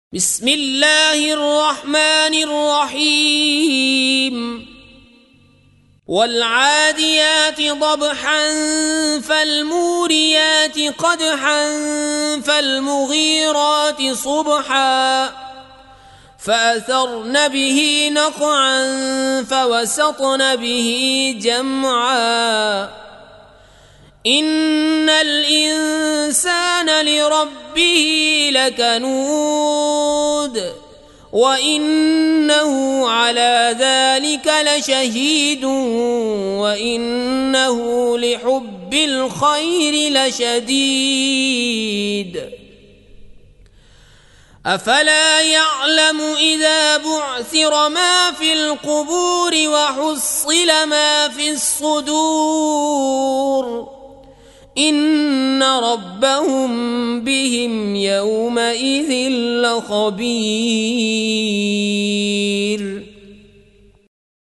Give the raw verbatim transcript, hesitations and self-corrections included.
بسم الله الرحمن الرحيم والعاديات ضبحا فالموريات قدحا فالمغيرات صبحا فأثرن به نقعا فوسطن به جمعا إن الإنسان لربه لكنود وإنه على ذلك لشهيد وإنه لحب الخير لشديد أفلا يعلم إذا بعثر ما في القبور وحصل ما في الصدور إن ربهم بهم يومئذ لخبير.